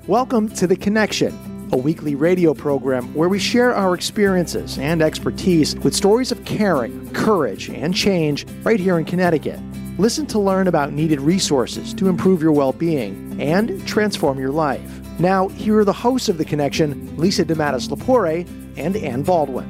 Welcome to The Connection, a weekly radio program where we share our experiences and expertise with stories of caring, courage, and change right here in Connecticut. Listen to learn about needed resources to improve your well-being and transform your life. Now, here are the hosts of The Connection, Lisa DeMatteis-Lepore and Ann Baldwin.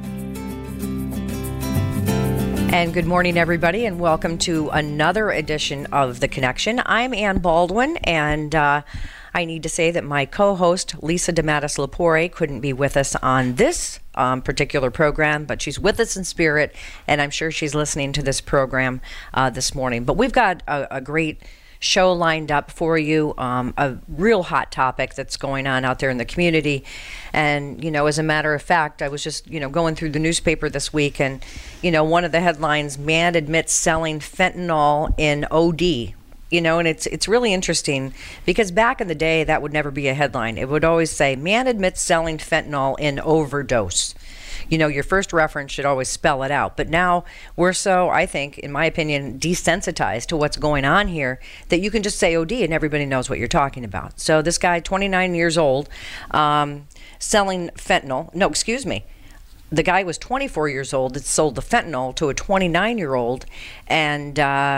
And good morning, everybody, and welcome to another edition of The Connection. I'm Ann Baldwin, and I need to say that my co-host, Lisa DeMatteis-Lepore, couldn't be with us on this particular program, but she's with us in spirit, and I'm sure she's listening to this program this morning. But we've got a great show lined up for you, a real hot topic that's going on out there in the community. And, as a matter of fact, I was just, going through the newspaper this week, and, one of the headlines, man admits selling fentanyl in OD. And it's really interesting because back in the day, that would never be a headline. It would always say, man admits selling fentanyl in overdose. Your first reference should always spell it out. But now we're so, I think, in my opinion, desensitized to what's going on here that you can just say OD and everybody knows what you're talking about. So this guy, 29 years old, selling fentanyl. No, excuse me. The guy was 24 years old that sold the fentanyl to a 29-year-old. And,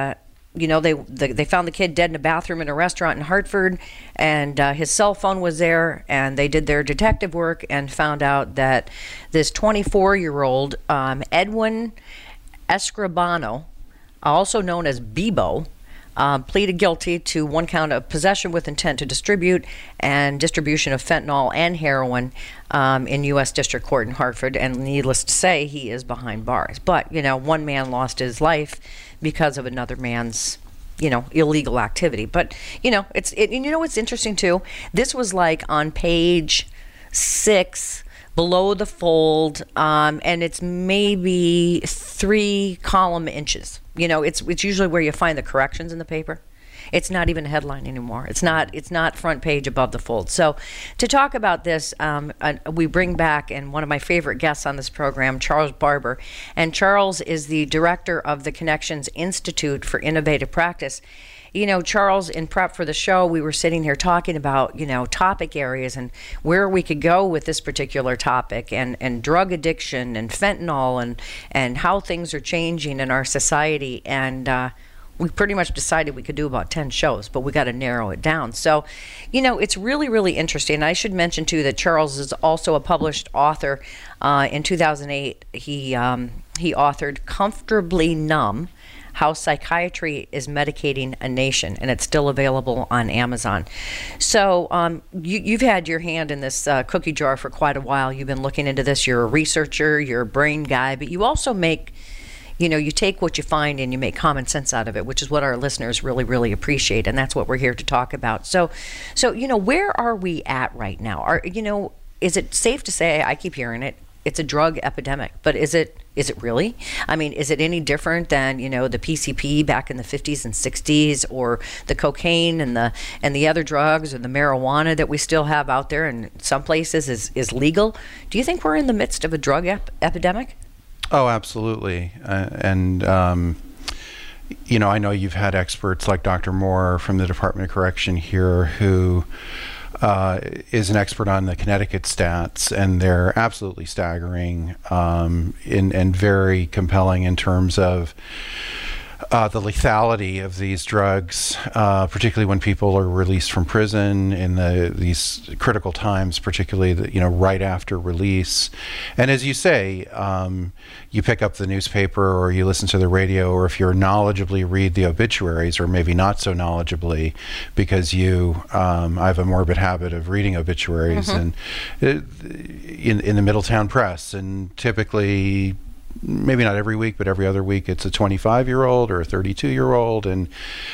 they found the kid dead in a bathroom in a restaurant in Hartford, and his cell phone was there, and they did their detective work and found out that this 24-year-old Edwin Escribano, also known as Bebo, pleaded guilty to one count of possession with intent to distribute and distribution of fentanyl and heroin in U.S. District Court in Hartford, and needless to say, he is behind bars. But, one man lost his life because of another man's, illegal activity. But, it's interesting too. This was like on page 6, below the fold, and it's maybe 3 column inches. It's usually where you find the corrections in the paper. It's not even a headline anymore. It's not front page above the fold. So to talk about this, we bring back, and one of my favorite guests on this program, Charles Barber. And Charles is the director of the Connections Institute for Innovative Practice. Charles, in prep for the show, we were sitting here talking about, topic areas and where we could go with this particular topic, and drug addiction and fentanyl and how things are changing in our society. And we pretty much decided we could do about 10 shows, but we got to narrow it down. So, it's really, really interesting. I should mention, too, that Charles is also a published author. In 2008, he authored Comfortably Numb: How Psychiatry is Medicating a Nation, and it's still available on Amazon. So you've had your hand in this cookie jar for quite a while. You've been looking into this. You're a researcher, you're a brain guy, but you also make, you take what you find and you make common sense out of it, which is what our listeners really, really appreciate, and that's what we're here to talk about. So where are we at right now? Is it safe to say, I keep hearing it, it's a drug epidemic, but is it really? I mean, is it any different than, the PCP back in the 50s and 60s, or the cocaine and the other drugs, or the marijuana that we still have out there in some places is legal? Do you think we're in the midst of a drug epidemic? Oh, absolutely. I know you've had experts like Dr. Moore from the Department of Correction here who is an expert on the Connecticut stats, and they're absolutely staggering and very compelling in terms of the lethality of these drugs, particularly when people are released from prison in these critical times, particularly right after release. And as you say, you pick up the newspaper or you listen to the radio, or if you're knowledgeably read the obituaries, or maybe not so knowledgeably because I have a morbid habit of reading obituaries and in the Middletown Press, and typically, maybe not every week, but every other week, it's a 25-year-old or a 32-year-old, and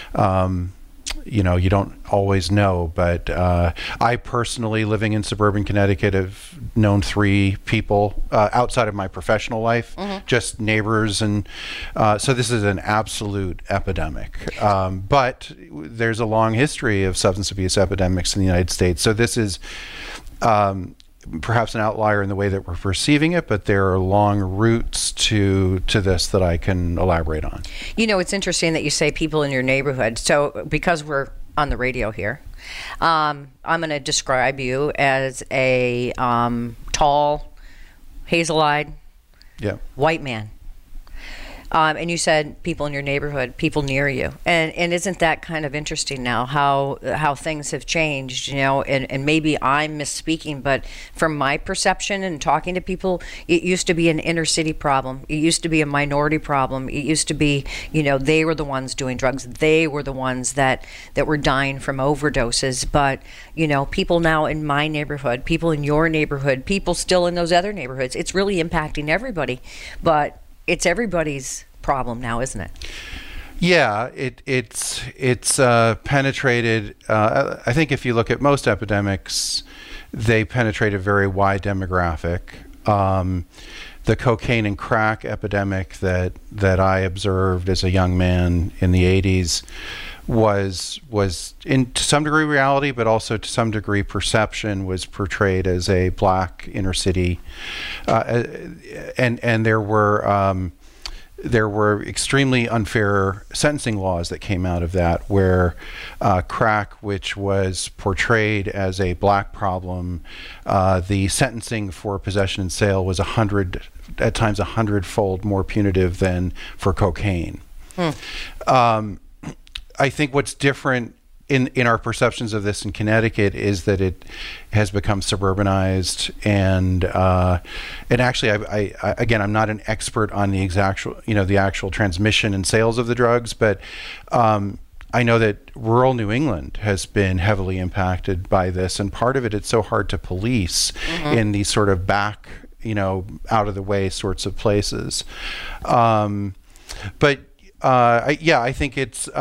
you don't always know. But I personally, living in suburban Connecticut, have known 3 people outside of my professional life, just neighbors, and so this is an absolute epidemic. But there's a long history of substance abuse epidemics in the United States, so this is perhaps an outlier in the way that we're perceiving it, but there are long roots to this that I can elaborate on. It's interesting that you say people in your neighborhood. So because we're on the radio here. I'm going to describe you as a tall, hazel-eyed, white man. And you said people in your neighborhood, people near you. And isn't that kind of interesting now, how things have changed, you know, and maybe I'm misspeaking, but from my perception and talking to people, it used to be an inner city problem. It used to be a minority problem. It used to be, you know, they were the ones doing drugs. They were the ones that were dying from overdoses. But, you know, people now in my neighborhood, people in your neighborhood, people still in those other neighborhoods, it's really impacting everybody. But it's everybody's problem now, isn't it? Yeah, it's penetrated. I think if you look at most epidemics, they penetrate a very wide demographic. The cocaine and crack epidemic that I observed as a young man in the 80s was in to some degree reality, but also to some degree perception, was portrayed as a black inner city, and there were extremely unfair sentencing laws that came out of that, where crack, which was portrayed as a black problem, the sentencing for possession and sale was at times 100-fold more punitive than for cocaine. I think what's different in our perceptions of this in Connecticut is that it has become suburbanized, and actually, I again, I'm not an expert on the actual transmission and sales of the drugs, but I know that rural New England has been heavily impacted by this, and part of it's so hard to police in these sort of back, out of the way sorts of places, but. I think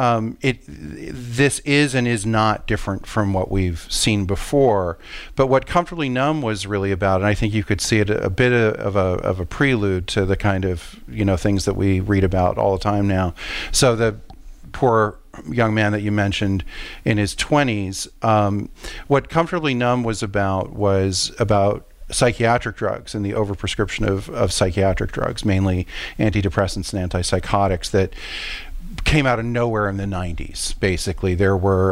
this is and is not different from what we've seen before. But what Comfortably Numb was really about, and I think you could see it a bit of a prelude to the kind of things that we read about all the time now. So the poor young man that you mentioned in his 20s, what Comfortably Numb was about psychiatric drugs and the overprescription of psychiatric drugs, mainly antidepressants and antipsychotics, that came out of nowhere in the 90s. Basically, there were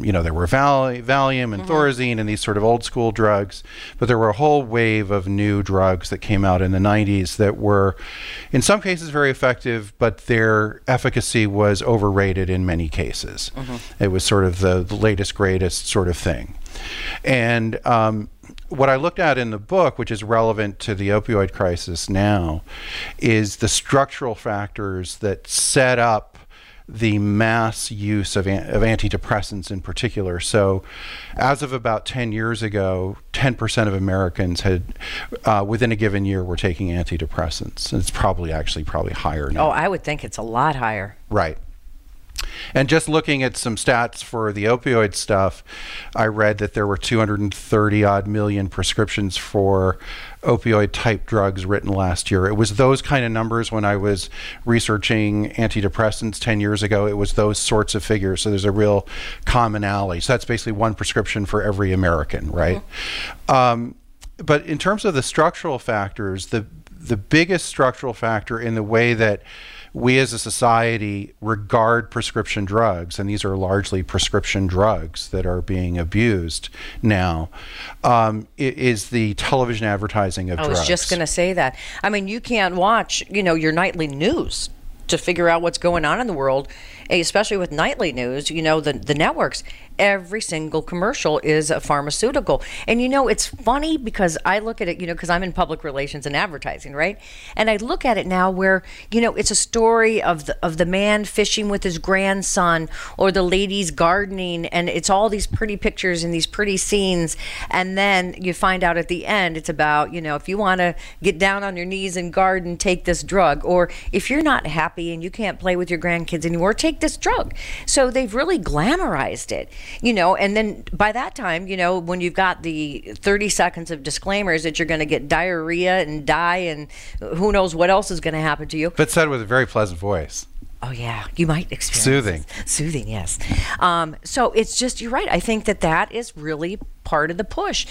Valium and Thorazine and these sort of old school drugs, but there were a whole wave of new drugs that came out in the 90s that were, in some cases, very effective, but their efficacy was overrated in many cases. It was sort of the latest, greatest sort of thing. And what I looked at in the book, which is relevant to the opioid crisis now, is the structural factors that set up the mass use of antidepressants in particular. So as of about 10 years ago, 10% of Americans had, within a given year, were taking antidepressants. And it's probably higher now. Oh, I would think it's a lot higher. Right. And just looking at some stats for the opioid stuff, I read that there were 230 odd million prescriptions for opioid type drugs written last year. It was those kind of numbers when I was researching antidepressants 10 years ago. It was those sorts of figures. So there's a real commonality. So that's basically one prescription for every American, right? But in terms of the structural factors, the biggest structural factor in the way that we as a society regard prescription drugs, and these are largely prescription drugs that are being abused now, is the television advertising of drugs. I was just going to say that. I mean, you can't watch, your nightly news to figure out what's going on in the world, especially with nightly news, the networks. Every single commercial is a pharmaceutical. And it's funny because I look at it, because I'm in public relations and advertising, right? And I look at it now where, it's a story of the man fishing with his grandson, or the ladies gardening, and it's all these pretty pictures and these pretty scenes. And then you find out at the end, it's about, if you want to get down on your knees and garden, take this drug. Or if you're not happy and you can't play with your grandkids anymore, take this drug. So they've really glamorized it. And then by that time, when you've got the 30 seconds of disclaimers that you're going to get diarrhea and die and who knows what else is going to happen to you. But said with a very pleasant voice. Oh, yeah. You might experience Soothing. this. Soothing, yes. So it's just, you're right. I think that is really part of the push.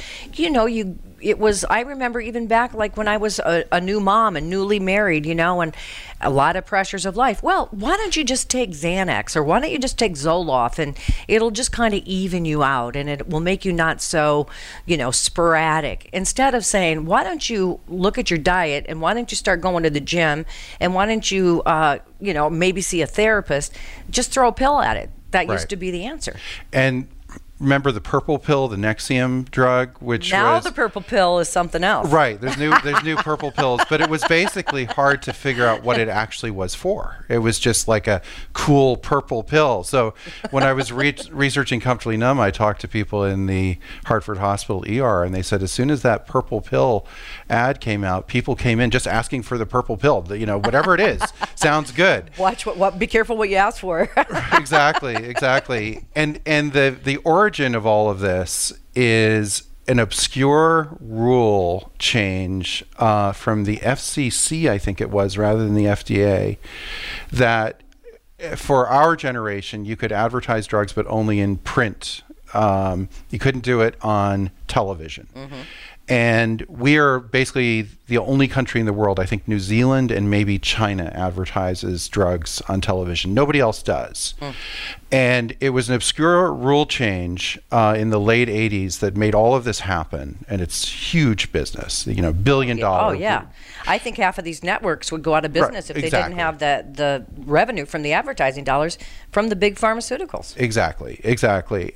I remember even back like when I was a new mom and newly married, and a lot of pressures of life. Well, why don't you just take Xanax, or why don't you just take Zoloft, and it'll just kind of even you out, and it will make you not so, sporadic. Instead of saying, why don't you look at your diet, and why don't you start going to the gym, and why don't you, maybe see a therapist, just throw a pill at it. That used to be the answer. And remember the purple pill, the Nexium drug, which now the purple pill is something else. Right. There's new purple pills, but it was basically hard to figure out what it actually was for. It was just like a cool purple pill. So when I was researching Comfortably Numb, I talked to people in the Hartford Hospital ER, and they said as soon as that purple pill ad came out, people came in just asking for the purple pill. Whatever it is, sounds good. Watch what. Be careful what you ask for. Exactly. And the origin of all of this is an obscure rule change from the FCC, I think it was, rather than the FDA, that for our generation, you could advertise drugs, but only in print. You couldn't do it on television. Mm-hmm. And we are basically the only country in the world, I think New Zealand and maybe China, advertises drugs on television. Nobody else does. Mm. And it was an obscure rule change in the late 80s that made all of this happen. And it's huge business, $1 billion. Oh, yeah. I think half of these networks would go out of business if they didn't have the revenue from the advertising dollars from the big pharmaceuticals. Exactly.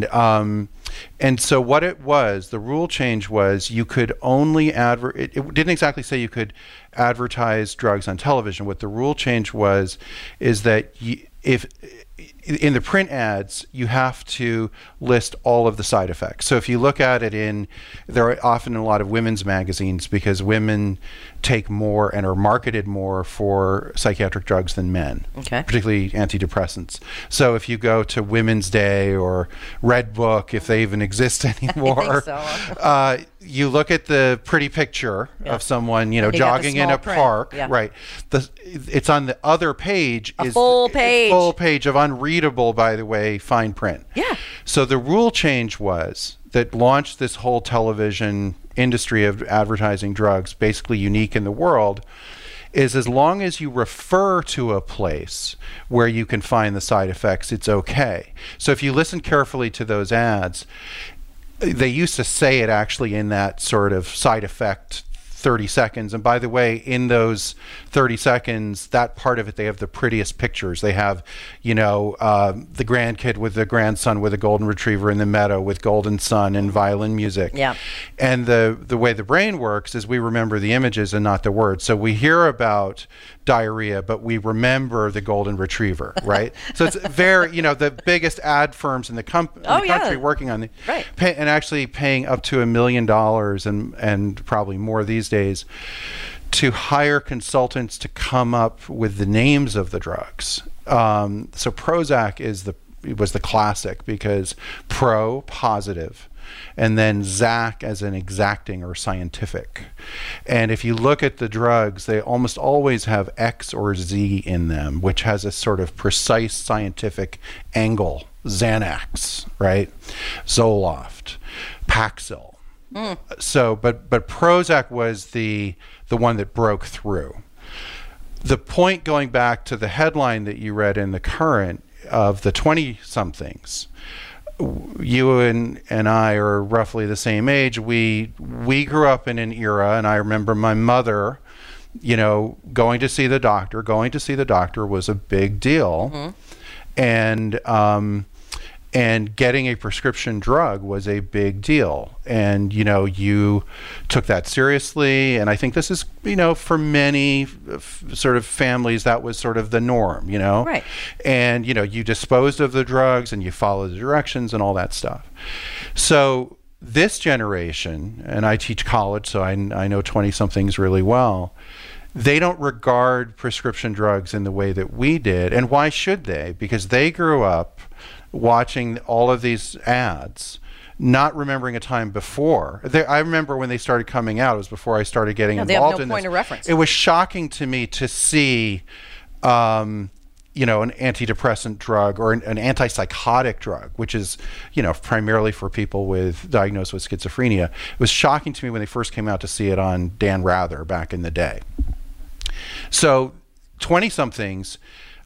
And so what it was, the rule change was you could only it didn't exactly say you could advertise drugs on television. What the rule change is that if in the print ads, you have to list all of the side effects. So if you look at it there are often a lot of women's magazines because women take more and are marketed more for psychiatric drugs than men, particularly antidepressants. So if you go to Women's Day or Red Book, if they even exist anymore, I think so. You look at the pretty picture of someone, jogging in a park, right? It's on the other page full page of unreadable, by the way, fine print. Yeah. So the rule change that launched this whole television industry of advertising drugs, basically unique in the world, is as long as you refer to a place where you can find the side effects, it's okay. So if you listen carefully to those ads, they used to say it actually in that sort of side effect 30 seconds. And by the way, in those 30 seconds, that part of it, they have the prettiest pictures. They have, the grandkid with the grandson with a golden retriever in the meadow with golden sun and violin music. Yeah. And the way the brain works is we remember the images and not the words. So we hear about diarrhea, but we remember the golden retriever, right? So it's very, the biggest ad firms in the country working on and actually paying up to $1 million and probably more these days to hire consultants to come up with the names of the drugs. So Prozac was the classic because positive, and then Zac as an exacting or scientific. And if you look at the drugs, they almost always have X or Z in them, which has a sort of precise scientific angle. Xanax, right? Zoloft, Paxil. So, but Prozac was the one that broke through. The point, going back to the headline that you read in the Current of the 20-somethings, you and I are roughly the same age. We grew up in an era, and I remember my mother, going to see the doctor. Going to see the doctor was a big deal, and getting a prescription drug was a big deal. And, you took that seriously. And I think this is, for many sort of families, that was sort of the norm, Right. And, you disposed of the drugs and you followed the directions and all that stuff. So this generation, and I teach college, so I know 20-somethings really well, they don't regard prescription drugs in the way that we did. And why should they? Because they grew up watching all of these ads, not remembering a time before. I remember when they started coming out, it was before I started getting involved in this. They have no point of reference. It was shocking to me to see, an antidepressant drug or an antipsychotic drug, which is, primarily for people diagnosed with schizophrenia. It was shocking to me when they first came out to see it on Dan Rather back in the day. So 20-somethings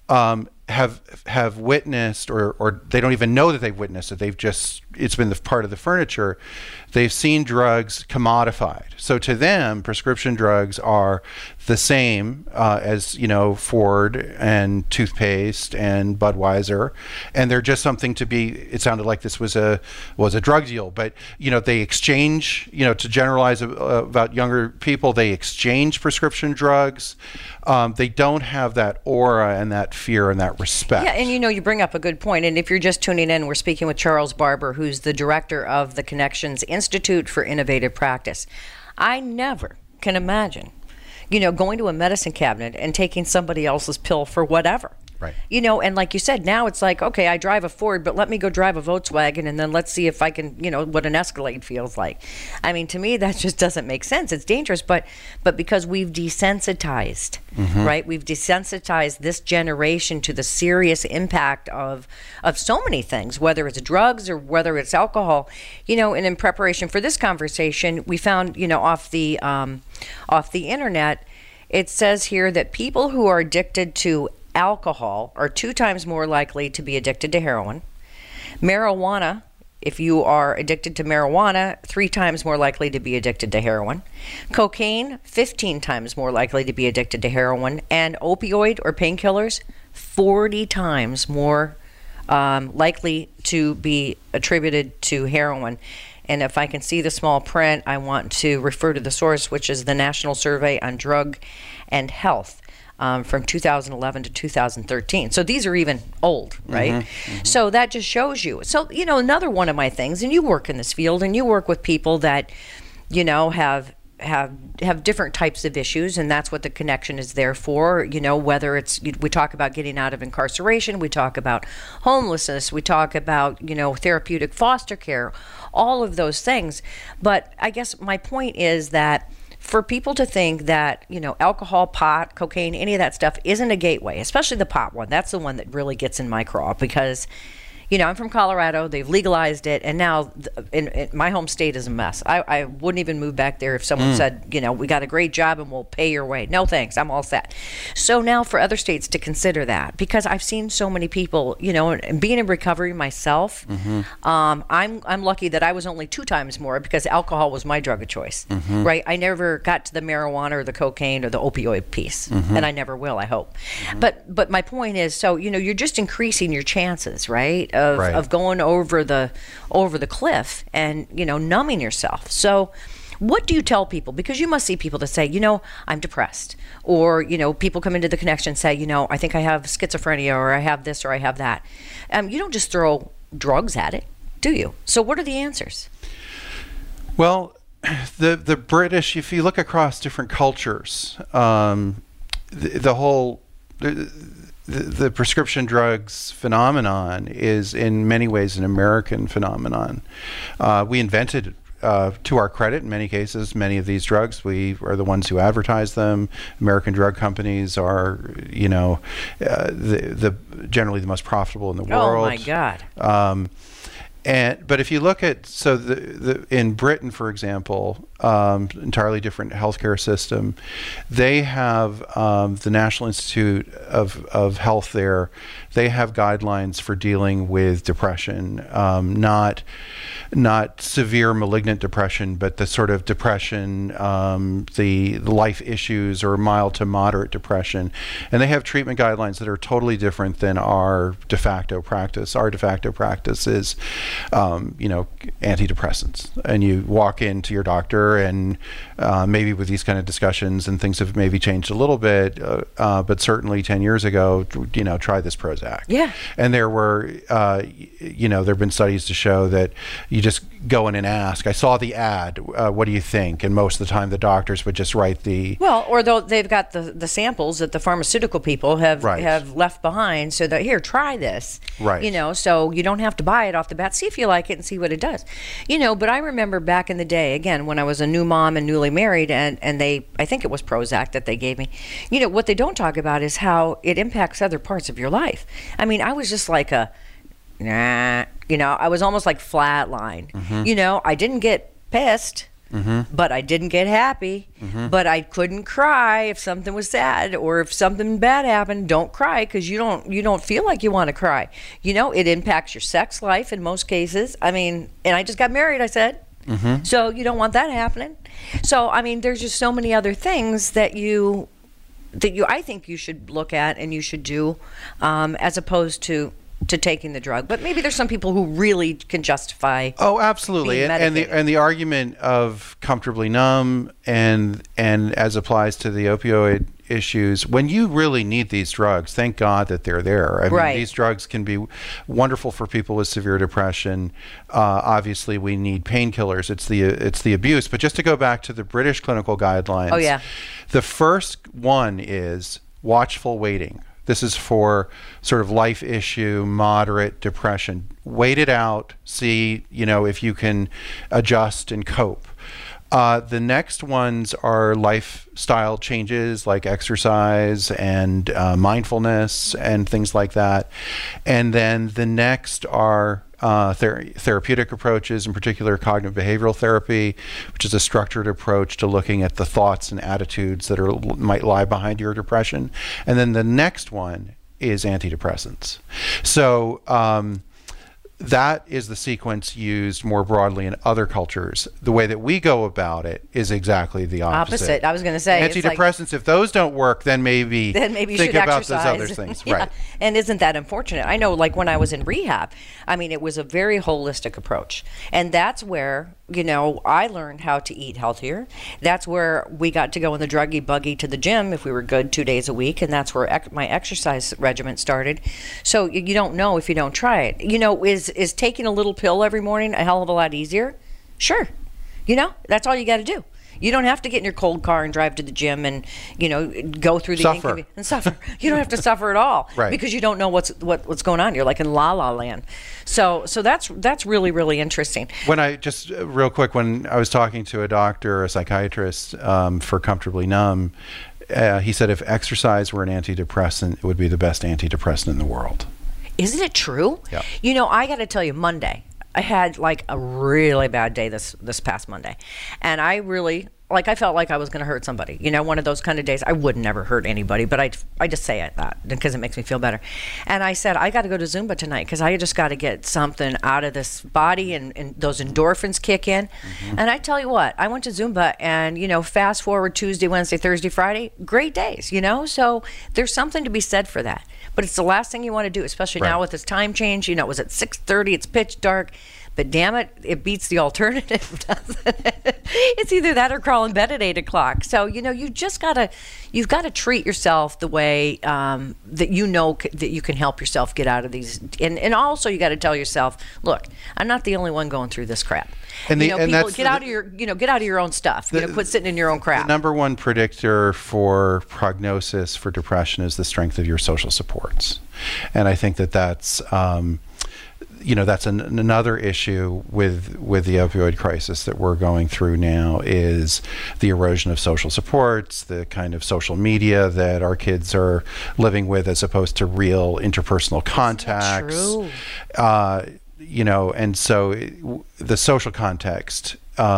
have witnessed, or they don't even know that they've witnessed it. It's been part of the furniture. They've seen drugs commodified. So to them, prescription drugs are the same as, Ford and toothpaste and Budweiser, and they're just something to be. It sounded like this was a drug deal, but they exchange. To generalize about younger people, they exchange prescription drugs. They don't have that aura and that fear and that respect. Yeah, and you bring up a good point. And if you're just tuning in, we're speaking with Charles Barber, who's the director of the Connections Institute for Innovative Practice. I never can imagine, going to a medicine cabinet and taking somebody else's pill for whatever. Right. And like you said, now it's like, okay, I drive a Ford, but let me go drive a Volkswagen, and then let's see if I can, what an Escalade feels like. I mean, to me, that just doesn't make sense. It's dangerous, but because we've desensitized, right? We've desensitized this generation to the serious impact of so many things, whether it's drugs or whether it's alcohol. And in preparation for this conversation, we found, off the internet, it says here that people who are addicted to alcohol are 2 times more likely to be addicted to heroin. Marijuana, if you are addicted to marijuana, 3 times more likely to be addicted to heroin. Cocaine, 15 times more likely to be addicted to heroin. And opioid or painkillers, 40 times more likely to be attributed to heroin. And if I can see the small print, I want to refer to the source, which is the National Survey on Drug and Health. From 2011 to 2013. So these are even old, right? So that just shows you. So, another one of my things, and you work in this field and you work with people that, have different types of issues, and that's what the connection is there for. Whether it's, we talk about getting out of incarceration, we talk about homelessness, we talk about, therapeutic foster care, all of those things. But I guess my point is that for people to think that, alcohol, pot, cocaine, any of that stuff isn't a gateway, especially the pot one. That's the one that really gets in my craw because, I'm from Colorado. They've legalized it. And now in my home state is a mess. I wouldn't even move back there if someone said, we got a great job and we'll pay your way. No, thanks. I'm all set. So now for other states to consider that, because I've seen so many people, and being in recovery myself, I'm lucky that I was only 2 times more because alcohol was my drug of choice, right? I never got to the marijuana or the cocaine or the opioid piece, and I never will, I hope. But my point is, so, you're just increasing your chances, right? Of going over the cliff and, numbing yourself. So what do you tell people? Because you must see people that say, I'm depressed. Or, people come into the connection and say, I think I have schizophrenia, or I have this, or I have that. You don't just throw drugs at it, do you? So what are the answers? Well, the British, if you look across different cultures, the prescription drugs phenomenon is in many ways an American phenomenon. We invented, to our credit, in many cases, many of these drugs. We are the ones who advertise them. American drug companies are, the generally the most profitable in the world. Oh my God. But if you look at, in Britain, for example, entirely different healthcare system, they have the National Institute of Health there. They have guidelines for dealing with depression, not severe malignant depression, but the sort of depression, the life issues, or mild to moderate depression. And they have treatment guidelines that are totally different than our de facto practice. Our de facto practice is antidepressants, and you walk into your doctor, and maybe with these kind of discussions, and things have maybe changed a little bit, but certainly 10 years ago, try this Prozac. Yeah. And there were, there have been studies to show that you just go in and ask, I saw the ad, what do you think? And most of the time the doctors would just write or they've got the samples that the pharmaceutical people have left behind, so that, here, try this. Right. So you don't have to buy it off the bat. see if you like it and see what it does. But I remember back in the day, again, when I was a new mom and newly married, and I think it was Prozac that they gave me. What they don't talk about is how it impacts other parts of your life. I mean, I was just like I was almost like flatline. I didn't get pissed. But I didn't get happy. But I couldn't cry if something was sad, or if something bad happened. Don't cry, because you don't feel like you want to cry. It impacts your sex life in most cases. I mean, and I just got married, I said. So you don't want that happening. So I mean, there's just so many other things that I think you should look at and you should do, as opposed to taking the drug. But maybe there's some people who really can justify. Oh, absolutely. And the argument of comfortably numb and as applies to the opioid issues, when you really need these drugs, thank God that they're there. I mean, these drugs can be wonderful for people with severe depression. Obviously, we need painkillers. It's the abuse. But just to go back to the British clinical guidelines, the first one is watchful waiting. This is for sort of life issue, moderate depression. Wait it out, see, if you can adjust and cope. The next ones are lifestyle changes like exercise and mindfulness and things like that. And then the next are therapeutic approaches, in particular cognitive behavioral therapy, which is a structured approach to looking at the thoughts and attitudes that might lie behind your depression. And then the next one is antidepressants. So that is the sequence used more broadly in other cultures. The way that we go about it is exactly the opposite. I was going to say antidepressants. If those don't work, then maybe you think should about exercise. those other things. Yeah. Right. And isn't that unfortunate? I know, like when I was in rehab, I mean, it was a very holistic approach, and that's where I learned how to eat healthier. That's where we got to go in the druggy buggy to the gym if we were good 2 days a week, and that's where my exercise regimen started. So you don't know if you don't try it. Is taking a little pill every morning a hell of a lot easier? Sure. That's all you got to do. You don't have to get in your cold car and drive to the gym and go through the and suffer. You don't have to suffer at all, because you don't know what's going on. You're like in la la land. So that's really, really interesting. When I just real quick, when I was talking to a doctor, a psychiatrist for Comfortably Numb, he said if exercise were an antidepressant, it would be the best antidepressant in the world. Isn't it true? Yeah. I got to tell you, Monday, I had like a really bad day this past Monday, and I really I felt like I was going to hurt somebody. One of those kind of days. I would never hurt anybody, but I just say that because it makes me feel better. And I said I got to go to Zumba tonight because I just got to get something out of this body, and those endorphins kick in. And I tell you what, I went to Zumba, and fast forward Tuesday, Wednesday, Thursday, Friday, great days. So there's something to be said for that. But it's the last thing you want to do, especially now with this time change. It was at 6:30, it's pitch dark. But damn it, it beats the alternative, doesn't it? It's either that or crawl in bed at 8 o'clock. So, you've got to treat yourself the way that that you can help yourself get out of these. And also you got to tell yourself, look, I'm not the only one going through this crap. And people, get out of your own stuff. Quit sitting in your own crap. The number one predictor for prognosis for depression is the strength of your social supports. And I think that's that's another issue with the opioid crisis that we're going through now, is the erosion of social supports, the kind of social media that our kids are living with as opposed to real interpersonal contacts. Isn't that true? And so the social context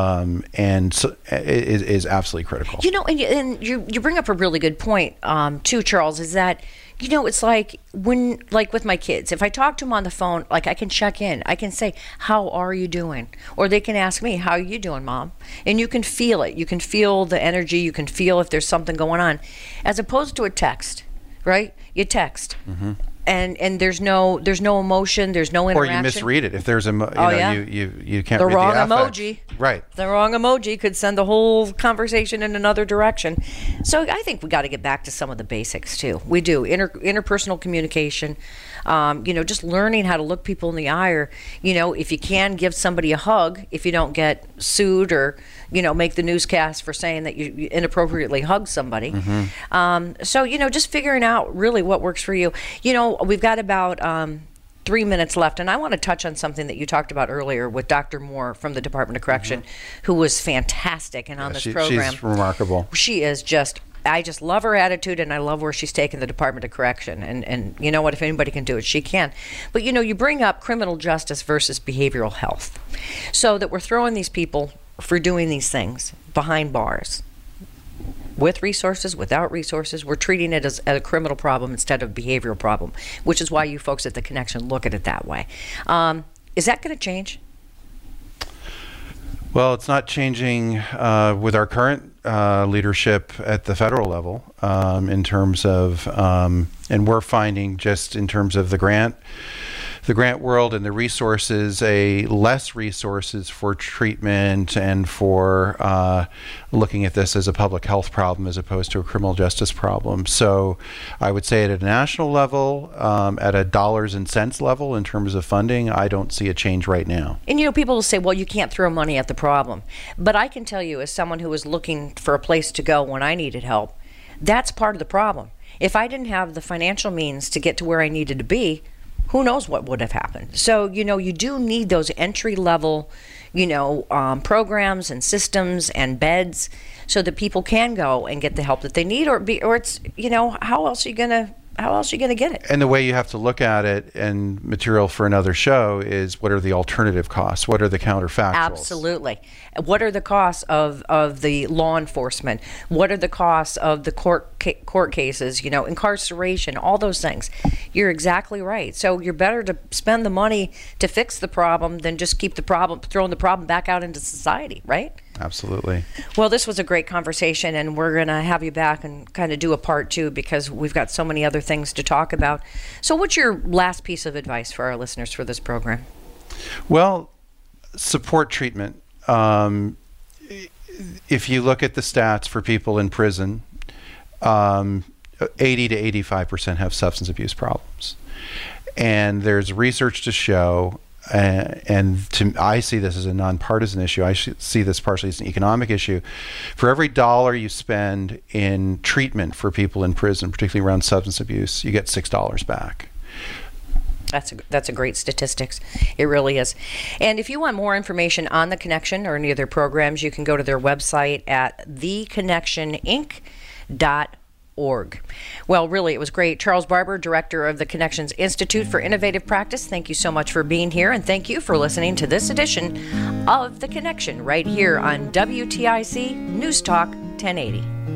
is absolutely critical. And you bring up a really good point too, Charles, is that it's like with my kids, if I talk to them on the phone, I can check in. I can say, how are you doing? Or they can ask me, how are you doing, Mom? And you can feel it. You can feel the energy. You can feel if there's something going on, as opposed to a text, right? You text. Mm-hmm. And there's no emotion, there's no interaction. Or you misread it. If there's you can't read the wrong affect. Emoji. Right. The wrong emoji could send the whole conversation in another direction. So I think we got to get back to some of the basics too. We do interpersonal communication. Just learning how to look people in the eye, or if you can give somebody a hug, if you don't get sued or make the newscast for saying that you inappropriately hug somebody. Mm-hmm. So just figuring out really what works for you. We've got about 3 minutes left, and I want to touch on something that you talked about earlier with Dr. Moore from the Department of Correction, who was fantastic and on this program. She's remarkable. She is just, I just love her attitude, and I love where she's taken the Department of Correction. And you know what? If anybody can do it, she can. But, you know, you bring up criminal justice versus behavioral health. So that we're throwing these people for doing these things behind bars. With resources, without resources, we're treating it as a criminal problem instead of a behavioral problem, which is why you folks at the Connection look at it that way. Is that going to change? Well, it's not changing with our current leadership at the federal level in terms of, and we're finding just in terms of the grant world and the resources, less resources for treatment and for looking at this as a public health problem as opposed to a criminal justice problem. So I would say at a national level, at a dollars and cents level in terms of funding, I don't see a change right now. And you know, people will say, well, you can't throw money at the problem. But I can tell you, as someone who was looking for a place to go when I needed help, that's part of the problem. If I didn't have the financial means to get to where I needed to be, who knows what would have happened. So, you know, you do need those entry-level, you know, programs and systems and beds so that people can go and get the help that they need, or it's, you know, how else are you gonna get it? And the way you have to look at it, and material for another show, is what are the alternative costs? What are the counterfactuals? Absolutely. What are the costs of the law enforcement? What are the costs of the court cases, you know, incarceration, all those things? You're exactly right. So you're better to spend the money to fix the problem than just keep throwing the problem back out into society, right? Absolutely. Well, this was a great conversation, and we're going to have you back and kind of do a part 2 because we've got so many other things to talk about. So what's your last piece of advice for our listeners for this program? Well, support treatment. If you look at the stats for people in prison, 80 to 85% have substance abuse problems. And there's research to show, I see this as a nonpartisan issue. I see this partially as an economic issue. For every dollar you spend in treatment for people in prison, particularly around substance abuse, you get $6 back. That's a great statistics. It really is. And if you want more information on The Connection or any of their programs, you can go to their website at theconnectioninc.org. Well, really, it was great. Charles Barber, director of the Connections Institute for Innovative Practice, thank you so much for being here, and thank you for listening to this edition of The Connection right here on WTIC News Talk 1080.